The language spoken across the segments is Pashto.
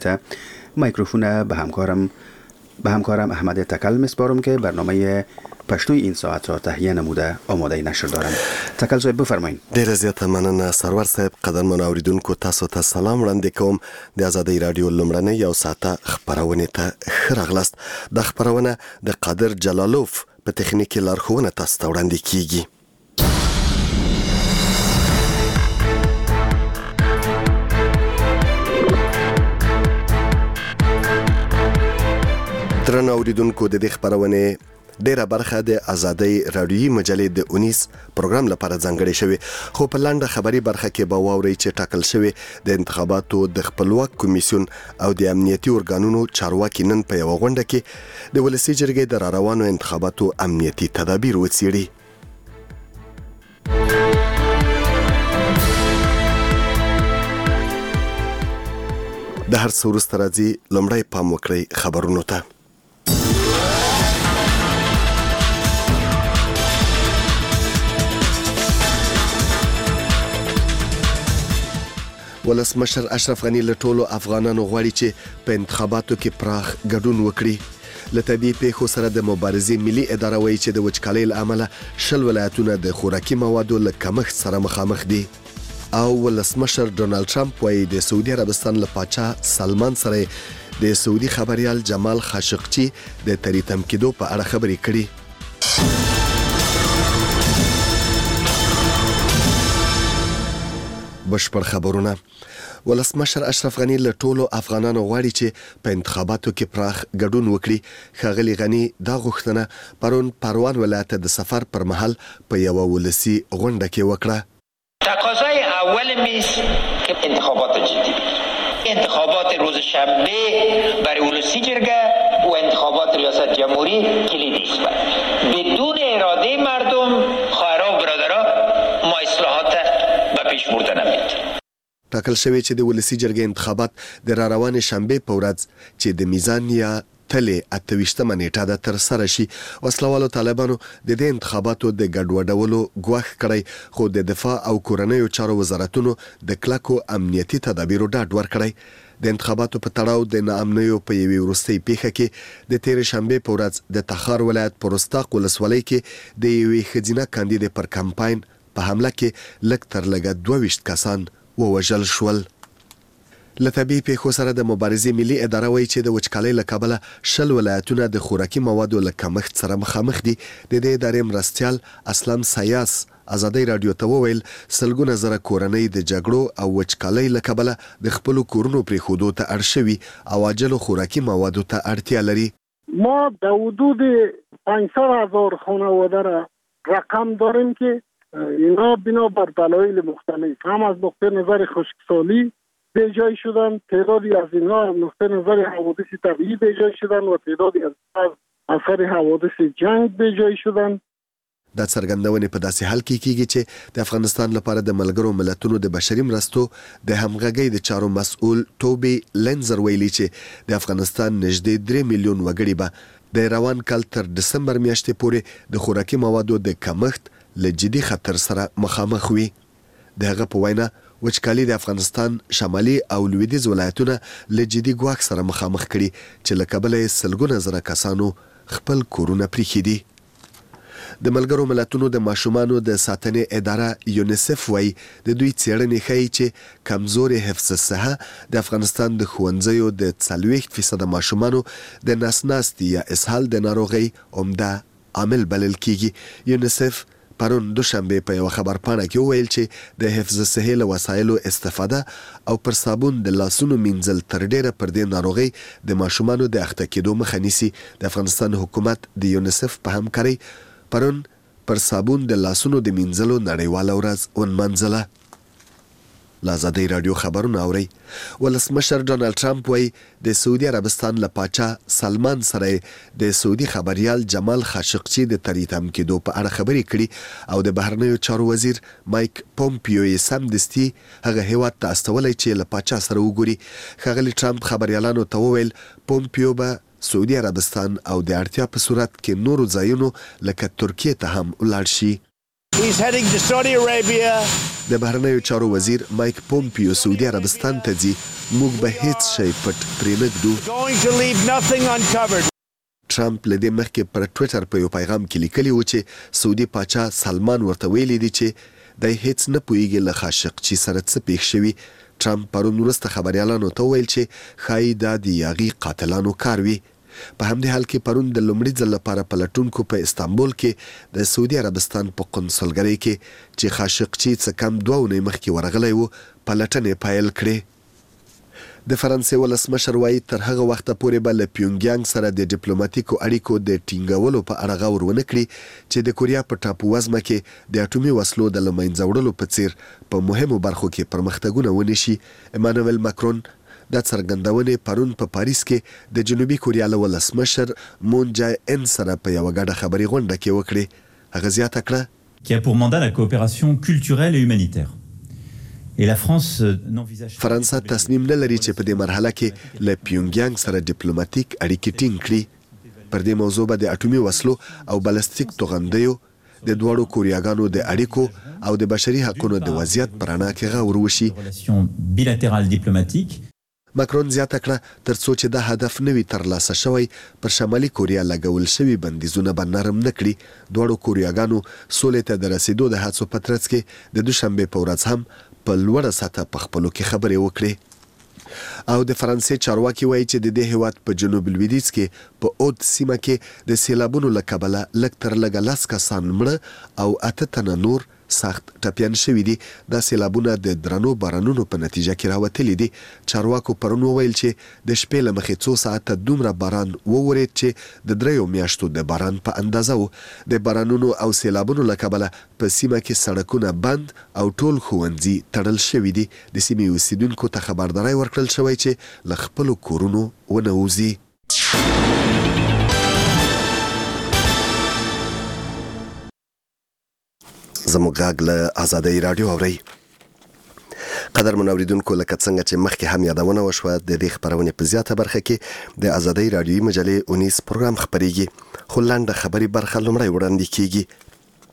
میکروفون به همکارم احمد تکل میسپارم که برنامه پښتو این ساعت را تهیه نموده آماده نشر دارم. تکل صاحب بفرمایئ. ډیره زیاته مننه سرور صاحب. قدرمن اوریدونکو تاسو ته سلام وړاندې کوم. د آزادۍ رادیو لومړنۍ یو ساعته خبرونه ته ښه راغلاست. د خبرونه د قادر جلالوف په تخنیکي لارښوونه تاسو ته وړاندې کیږي. درنو اوریدونکو د دې خبرونه ډیره برخه د آزادۍ رادیویي مجلې د 19 پروګرام لپاره ځانګړې شوی، خو په لاندې خبري برخه کې به واوري چې ټاکل شوی د انتخاباتو د خپلواک کمیسیون او د امنیتي ارګانونو چارواکي نن په یو غونډه کې د ولسي جرګې د راروانو انتخاباتو امنیتي تدابیر وڅېړي. د هر څه وروسته راځي لومړی پام وکړئ خبرونو ته. ولسمشر اشرف غنی له ټولو افغانانو غواړي چې په انتخاباتو کې پراخ ګډون وکړي. له طبیعي پیښو سره د مبارزې ملي اداره وایي چې د وچکالۍ له امله 10 ولایتونه د خوراکي موادو له کمښت سره مخامخ دي. او ولسمشر ډونالد ټرمپ وایي د سعودي عربستان له پاچا سلمان سره د سعودي خبريال جمال خاشقچي د تریتم کېدو په اړه خبرې کړي. بشپړ خبرونه. ولسمشر اشرف غنی له ټولو افغانانو غواړي چې په انتخاباتو کې پراخ ګډون وکړي. ښاغلي غنی دا غوښتنه پرون پروان ولایت د سفر پر مهال په یو ولسی غونډه کې وکړه. تقاضای اول میز که انتخابات جدی انتخابات روز شنبه برای ولسی جرگه و انتخابات ریاست جمهوری کلیدی است. بدون اراده مردم خواهرها و برادرها ما اصلاحات به پیش بردن نمی‌تونیم. ټاکل شوی چې د ولسی جرګې انتخابات د راروانې شنبه په ورځ چې د میزان یا تلې 28مه نیټه ده تر سره شي. وسلوالو طالبانو د دې انتخاباتو د ګډوډولو ګواښ کړی، خو د دفاع او کورنیو چارو وزارتونو د کلکو امنیتي تدابیرو ډاډ ورکړی. د انتخاباتو په تړاو د ناامنیو په یوې وروستۍ پیښه کې د تیر شنبه په ورځ د تخار ولایت په رستاق ولسوالۍ کې د یوې ښځینه کاندید پر کمپاین په حمله کې لږ تر لږه 22 کسان ووژل شول. له طبیعي پیښو سره د مبارزې ملي اداره وایي چې د وچکالۍ له کبله 10 ولایتونه د خوراکي موادو له کمښت سره مخامخ دي. د دې ادارې مرستیال اسلام سیاس آزادۍ رادیو ته وویل سلګونه زره کورنۍ د جګړو او وچکالۍ له کبله د خپلو کورونو پرېښودو ته اړ شوي او عاجلو خوراکي موادو ته اړتیا لري. ما در حدود 500,000 خانواده را رقم داریم که اینا بنابر دلایل مختلف هم از نقطه نظر خشکسالی به جای شدن، تعدادی از اینها از نقطه نظر حوادث طبیعی به جای شدن و تعدادی از اثر حوادث جنگ به جای شدن. دا څرګندونې په داسې حال کې کیږي چې د افغانستان لپاره د ملګرو ملتونو د بشري مرستو د همغږۍ د چارو مسؤل توبی لنزر ویلي چې د افغانستان نږدې 3 میلیون وګړي به د روان کال تر دسمبر میاشتې پورې د خوراکي موادو د کمښت له جدي خطر سره مخامخ وي. د هغه په وینا وچکالي د افغانستان شمالي او لویدیځ ولایتونه له جدي ګواښ سره مخامخ کړي چې له کبله سلګونه زره کسانو خپل کورونه پریښي دي. د ملګرو ملتونو د ماشومانو د ساتنې اداره یونیسف وایي د دوی څېړنې ښیي چې کمزوري حفظ الصحه د افغانستان د ښوونځیو د 40% ماشومانو د نسناستي یا اسهال د ناروغۍ عمده عامل بلل کیږي. یونیسف پرون دوشنبه په یو خبرپاڼه کې وویل چې د حفظ الصحې له وسایلو استفاده او پر صابون د لاسونو مینځل تر ډیره پر دې ناروغۍ د ماشومانو د اخته کېدو مخه نیسي. د افغانستان حکومت د یونیسف په همکارۍ پرون پر صابون د لاسونو د مینځلو نړیواله ورځ ونمانځله. له آزادۍ رادیو خبرونه اورئ. ولسمشر ډونالد ټرمپ وایي د سعودي عربستان له پاچا سلمان سره د سعودي خبريال جمال خاشقچي د تریتم کېدو په اړه خبرې کړي او د بهرنیو چارو وزیر مایک پومپیو یې سمدستي هغه هیواد ته استولی چې له پاچا سره وګوري. ښاغلي ټرمپ خبريالانو ته وویل پومپیو به سعودي عربستان او د اړتیا په صورت کې نورو ځایونو لکه ترکیه ته هم ولاړ شي. He's heading to Saudi Arabia. د بهرنیو چارو وزیر مایک پومپیو سعودي عربستان ته ځي. موږ به هیڅ شی پټ پرې نه ږدو. Going to leave nothing uncovered. ټرمپ له دې مخکې پر ټویټر په یو پیغام کې لیکلی و چې سعودي پاچا سلمان ورته ویلي دی چې دی هیڅ نه پوهیږي له خاشقچي سره څه پیښ شوي. ټرمپ پرون وروسته خبریالانو ته وویل چې ښایي دا د یاغي قاتلانو کار وي. په همدې حال کې پرون د لومړي ځل لپاره پلټونکو په استانبول کې د سعودي عربستان په قونسلګرۍ کې چې خاشقچي څه کم 2 اونۍ مخکې ورغلی و پلټنې پیل کړې. د فرانسې ولسمشر وایي تر هغه وخته پورې به له پیونګیانګ سره د ډیپلوماټیکو اړیکو د ټینګولو په اړه غور ونه کړي چې د کوریا په ټاپو وزمه کې د اټومي وسلو د له منځه وړلو په څیر په مهمو برخو کې پرمختګونه ونشي. ایمانوئل ماکرون د څرګندونې پرون په پاریس کې د جنوبي کوریا له ولسمشر مون جای ان سره په یوه ګډه خبري غونډه کې وکړې. هغه زیاته کړه qui a pour mandat la coopération culturelle et humanitaire. Et la France n'envisage فرانسه تصمیم نه لري چې په دې مرحله کې له پیونګیانګ سره ډیپلوماټیک اړیکې ټینګ کړي. پر دې موضوع به د اټومي وسلو او بلستیک توغندیو د دواړو کوریاګانو د اړیکو او د بشري حقوقو د وضعیت پر اړه کې غور وشي. bilatérales diplomatiques. ماکرون زیاته کړه تر څو چې دا هدف نوي ترلاسه شوی پر شمالي کوریا لګول شوي بندیزونه به نرم نه کړي. دواړو کوریاګانو سولې ته د رسیدو د هڅو په ترڅ کې د دوشنبې په ورځ هم په لوړه سطحه په خپلو کې خبرې وکړې. او د فرانسې چارواکي وایي چې د دې هیواد په جنوب لویدیځ کې په اود سیمه کې د سیلابونو له کبله لږ تر لږه 10 کسان مړه او 8 تنه نور سخت ټپیان شوي دي. دا سیلابونه د درنو بارانونو په نتیجه کې راوتلي دي. چارواکو پرون وویل چې د شپې له مخې څو ساعته دومره باران وورید چې د 3 میاشتو د باران په اندازه و. د بارانونو او سیلابونو له کبله په سیمه کې سړکونه بند او ټول ښوونځي تړل شوي دي. د سیمې اوسیدونکو ته خبرداری ورکړل شوی چې له خپلو کورونو ونه وځي. زموږ غږ له آزادۍ راډیو اورئ. قدرمن اوریدونکو لکه څنګه چې مخکې هم یادونه وشوه د دې خپرونې په زیاته برخه کې د آزادۍ راډیوي مجلې 19 پروګرام خپرېږي. خو لنډه خبري برخه لومړی وړاندې کیږي.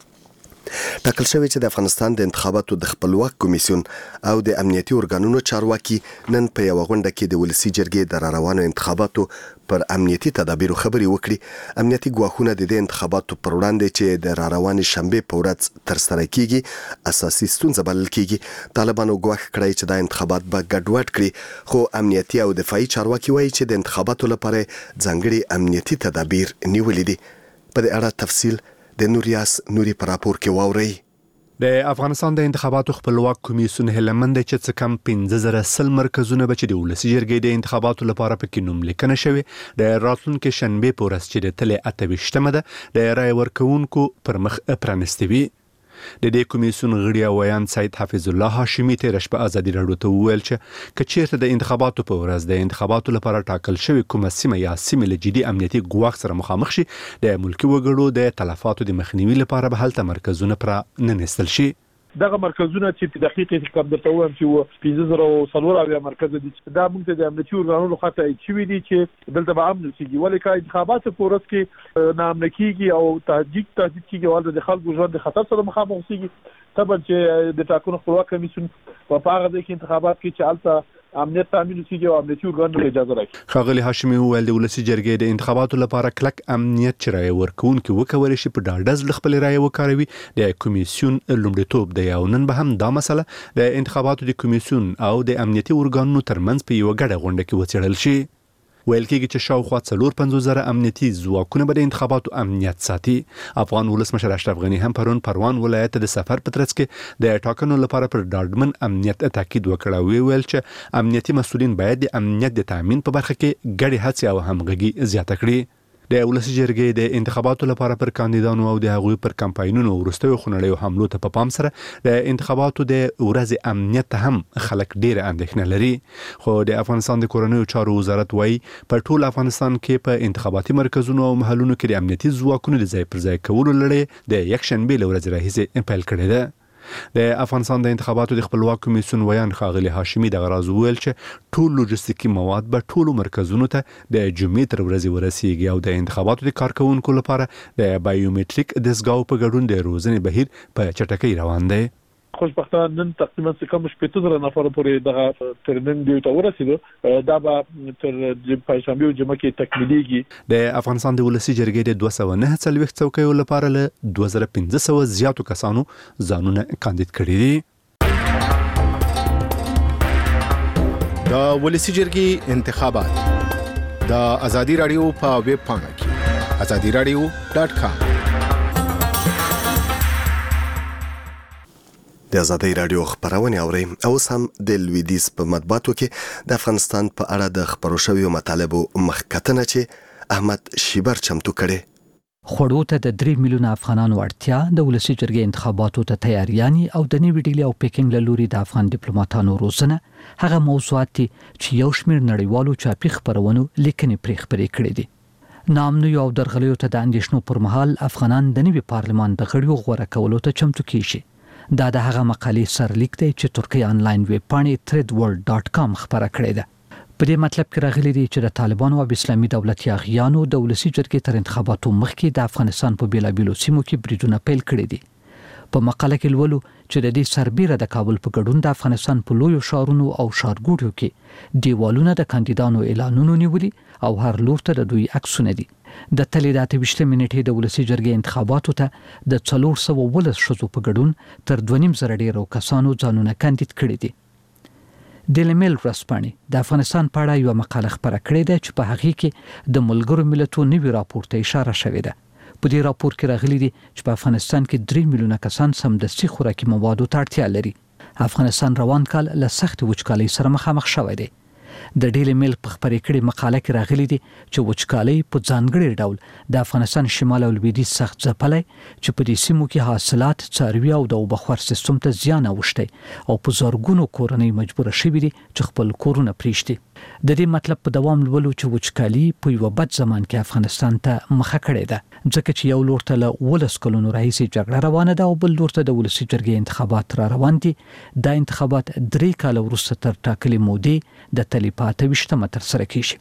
ټاکل شوی چې د افغانستان د انتخاباتو د خپلواک کمیسیون او د امنیتي ارګانونو چارواکي نن په یوه غونډه کې د ولسي جرګې د راروانو انتخاباتو پر امنیتي تدابیرو خبرې وکړي. امنیتي ګواښونه د دې انتخاباتو پر وړاندې چې د راروانې شنبې په ورځ ترسره کیږي اساسي ستونزه بلل کیږي. طالبانو ګواښ کړی چې دا انتخابات به ګډوډ کړي. خو امنیتي او دفاعي چارواکي وایي چې د انتخاباتو لپاره ځانګړي امنیتي تدابیر نیولي دي. په دې اړه تفصیل د نوریاس نوري پر راپور کې واورئ. د افغانستان د انتخاباتو خپلواک کمیسیون هلمند چې څه کم 15000 مرکزونه به چې د ولسي جرګې د انتخاباتو لپاره پکې نوم لیکنه شوی د راتلونکي شنبې په ورځ چې د تلې 28مه ده د رای ورکوونکو پر مخ پرانستې وي. د دې کمیسیون غړي او ویان سید حافظ الله هاشمي تیر شپه آزادي راډیو ته وویل چې کچېرته د انتخاباتو په ورځ د انتخاباتو لپاره ټاکل شوی کومه سیمه یا سیمه له جدي امنیتي ګواښ سره مخامخ شي د ملکي وګړو د تلفاتو د مخنیوي لپاره به هلته مرکزونه پر ننستل شي. دغه مرکزونه چې په دقیق حساب درته وایم چې 15000 مرکز دي دا موږ ته د امنیتي ارګانونو خاطر چې وی دي چې دلته به امن کیږي ولې کا انتخابات په ورځ کې نام نکیږي او تهدید کیږي ولې د خلکو ژوند د خطر سره مخامخ کیږي. طبعا چې د ټاکنو خپلواک کمیسیون په هغه ځای کې انتخابات کې چې البته امنیت تامین کیږي او امنیتي ارګانونو اجازه راکړي. ښاغلي هاشمي وویل د ولسي جرګې د انتخاباتو لپاره کلک امنیت چې رای ورکوونکي وکولی شي په ډاډ ځل خپل رای وکاروي. د کمیسیون لومړیتوب دی او نن به هم دا مسله د انتخاباتو د کمیسیون او د امنیتي ارګانونو ترمنځ په یوه ګډه غونډه کې وڅېړل شي. ویل کېږي چې شاوخوا 450,000 امنیتي ځواکونه به د انتخاباتو امنیت ساتي. افغان ولسمشر اشرف غني هم پرون پروان ولایت د سفر په ترڅ کې د ټاکنو لپاره پر ډاډمن امنیت تاکید وکړ او ویل چې امنیتي مسؤلین باید د امنیت د تامین په برخه کې ګډې هڅې او همغږي زیاته کړي. د ولسي جرګې د انتخاباتو لپاره پر کاندیدانو او د هغوی پر کمپاینونو وروستیو خونړیو حملو ته په پام سره د انتخاباتو د ورځې امنیت ته هم خلک ډېره اندېښنه لري. خو د افغانستان د کورنیو چارو وزارت وایي په ټول افغانستان کې په انتخاباتي مرکزونو او محلونو کې د امنیتي ځواکونو د ځای پر ځای کولو لړۍ د یکشنبې له ورځې راهیسې پیل کړې ده. د افغانستان د انتخاباتو د خپلواک کمیسیون ویان ښاغلي هاشمي د غراز ویل چې ټول لوجستیکي مواد به ټولو مرکزونو ته د جمعې تر ورځې ورسیږي او د انتخاباتو د کارکونکو لپاره د بایومټریک دستګاو په ګډون د روزنې بهیر په چټکۍ روان دی. خوشبختانه نن تقریبا کم 15 نفر پورې دغه ترننګ دی ته ورسېدو. دا به تر پنځشنبه او جمعه کې تکمیلېږي. د افغانستان د ولسی جرګې د 249 څوکیو لپاره له 2500 زیاتو کسانو ځانونه کاندید کړي دي. د ولسی جرګې انتخابات د ازادي رادیو په ویب پاڼه کې azadiradio.com. د ازادۍ رادیو خبرونه اوري او سم د لویدیس په مطبوعاتو کې د افغانستان په اړه د خبرو شویو مطالبو مخکتنه چې احمد شیبر چمتو کړي. خوړو ته د 3 میلیونه افغانانو اړتیا، د ولسی جرګې انتخاباتو ته تیاریانی او د نیوي ډیلی او پیکینګ له لوري د افغان ډیپلوماټانو روزنه هغه موضوعات دي چې یو شمېر نړیوالو چاپی خبرونو لیکنې پرې خبرې کړې دي. نامنو او درغلیو ته د اندیشنو پر مهال افغانان د نیوي پارلمان د غړیو غوړه کولو ته چمتو کیږي. دا د هغه مقالې سرلیک دی چې ترکی آنلاین ویب پاڼې threadworld.com خبره کړې ده. په دې مطلب کې راغلي دي چې د طالبانو او اسلامي دولت یاغیانو د ولسی جرګې تر انتخاباتو مخکې د افغانستان په بیلابیلو سیمو کې بریدونه پیل کړي دي. په مقاله کې لولو چې د دې سربیره د کابل په ګډون د افغانستان په لویو ښارونو او ښارګوټو کې دیوالونه د کاندیدانو اعلانونو نیولي او هر لور ته د دوی عکسونه دي. د تلې د 28 منټې د ولسی جرګې انتخاباتو ته د 419 ښځو په ګډون تر 2.5 ډیرو کسانو ځانونه کاندید کړي دي. ډیلی میل ورځپاڼې د افغانستان په اړه یو مقاله خبره کړې ده چې په هغې کې د ملګرو ملتونو نوي راپور ته اشاره شوې ده. په دې راپور کې راغلي دي چې په افغانستان کې 3 میلیونه کسان سمدستي خوراکي موادو ته اړتیا لري. افغانستان روان کال له سخت وچکالۍ سره مخامخ شوی دی. د ډیلی میل په خبرې کړې مقاله کې راغلي دي چې وچکالۍ په ځانګړي ډول د افغانستان شمال او لویدیځ سخت ځپلی چې په دې سیمو کې حاصلات، څاروي او د اوبخور سیستم ته زیان اوښتی او په زرګونو کورنۍ مجبوره شوي دي چې خپل کورونه پرېږدي. د دې مطلب په دوام لولو چې وچکالي په یو بد زمان کې افغانستان ته مخه کړې ده، ځکه چې یو لور ته له 19 کلونو راهیسې جګړه روانه ده او بل لور ته د ولسی جرګې انتخابات را روان دي. دا انتخابات 3 کاله وروسته تر ټاکلې مودې د تلې په 28 ترسره کیږي.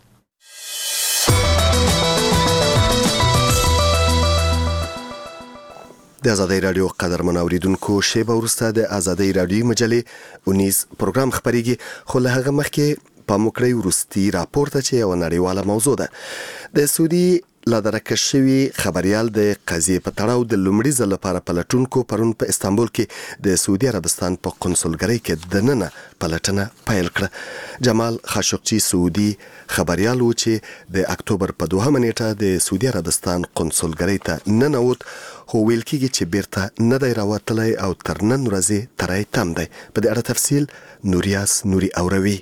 د ازادۍ رادیو قدرمن اوریدونکو، شیبه وروسته د ازادۍ رادیو مجلې 19 پروګرام خبرېږي، خو له هغه مخکې په موکړی وروستي راپور ته چې یو نړیواله موضوع ده. د سعودي لا درکه شوی خبريال د قضیې په تړاو د لومړي ځل لپاره پلټونکو پرون په استانبول کې د سعودي عربستان په قونسلګرۍ کې دننه پلټنه پیل کړه. جمال خاشقجي سعودي خبريال و چې د اکتوبر په 2 نیټه د سعودي عربستان قونسلګرۍ ته ننوت، خو ویل کېږي چې بیرته نه دی راوتلی او تر نن ورځې ترای تم دی. په دې اړه تفصیل نوریاس نوري اوروي.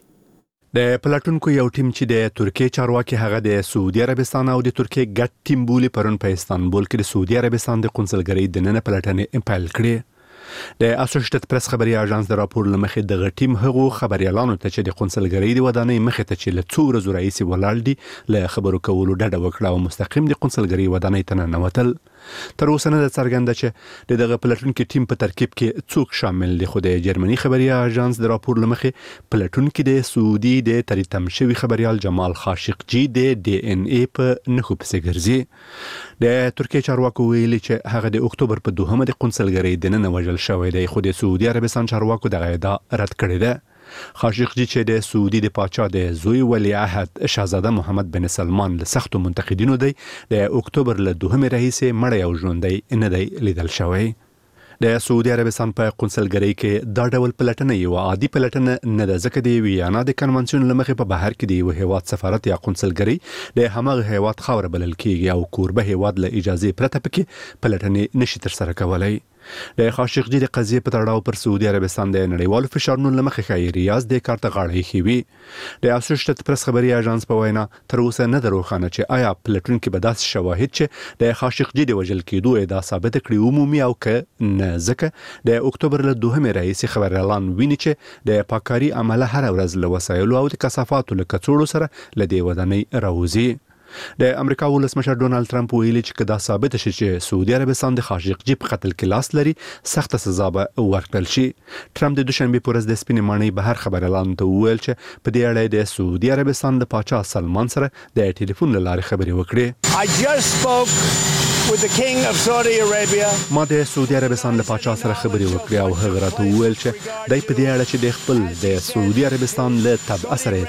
د پلټونکو یو ټیم چې د ترکیه چارواکي هغه د سعودي عربستان او د ترکیه ګډ ټیم بولی پرون په استانبول کې د سعودي عربستان د قونسلګرۍ د نن پلټنې پیل کړې. د اسوسییټډ پریس خبري اژانس د راپور لمخې د غټیم هغو خبريالانو ته چې د قونسلګرۍ د ودانۍ مخې ته چې له څو ورځې راهیسې ولاړ دي له خبرو کولو ډډه وکړه او مستقیم د قونسلګرۍ ودانۍ ته ننوتل. تر اوسه نه څرګنده چې دغه پلټونکو ټیم په ترکیب کې څوک شامل دي، خو د جرمني خبري اژانس د راپور لمخې پلټونکو د سعودي د تریتم شوی خبريال جمال خاشقجي د ډي ان اي په نخو پسې ګرځي. د ترکیه چارواکو ویلي چې هغه د اکتوبر په 2 د قونسلګرۍ د نن وژل شوی دی، خو د سعودي عربستان چارواکو دغه ادعا رد کړې ده. خاشقجي چې د سعودي د پاچا د زوی ولی عهد شاهزاده محمد بن سلمان له سختو منتقدینو دی، د اکتوبر له 2 راهیسې مړی او ژوندی نه دی لیدل شوی. د سعودي عربستان په قونسلګرۍ کې دا ډول پلټنه یو عادي پلټنه نه ده، ځکه د ویانا د کنونسیون لمخې په بهر کې د یو هیواد سفارت یا قونسلګرۍ د همغه هیواد خاور بلل کیږي او کوربه هیواد له اجازه پرته پکې پلټنې نشي ترسره کولای. د خاشقجي د قضیې په تړاو پر سعودي عربستان د نړیوالو فشارونو لمخې ښایي ریاض د کار ته غاړه ایښې. د اسوسییټډ پریس خبري اژانس په وینا تر اوسه نه ده روښانه چې آیا پلټونکي به داسې شواهد چې د خاشقجي د وژل کېدو ادعا ثابته کړي عمومي او که نه، ځکه د اکتوبر له 2 راهیسې خبريالان ویني چې د پاکاري عمله هر ورځ له وسایلو او د کثافاتو له کڅوړو سره له دې ودانۍ راوځي. د امریکا ولسمشر ډونالد ټرمپ ویلي چې کدا ثابت شي چې سعودي عربستان د خاشقجي په قتل کې لاس لري سخت سزا به ورکړل شي. ټرمپ د دوشنبه پر ورځ د سپینې ماڼۍ بهر خبر اعلان ته وویل چې په دې اړه د سعودي عربستان د پاچا سلمان سره د ټلیفون له لارې خبرې وکړې. I just spoke with the King of Saudi Arabia. ما د سعودي عربستان له پاچا سره خبرې وکړې او هغه راته وویل چې دای په دې اړه چې د خپل د سعودي عربستان له تبع سره